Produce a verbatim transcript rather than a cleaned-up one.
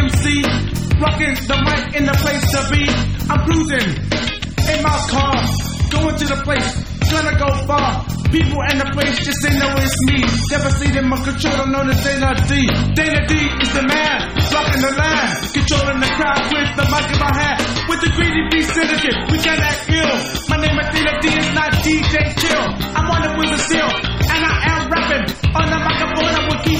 M C, rocking the mic in the place to be. I'm cruising in my car, going to the place, gonna go far. People in the place just say know it's me. Devastating my controller known as Dana D. Dana D is the man, rocking the line, controlling the crowd with the mic in my hand. With the Greedy Beat Syndicate, we can act ill. My name is Dana D, it's not D J Chill. I'm on it with a seal, and I am rapping on the microphone. I will keep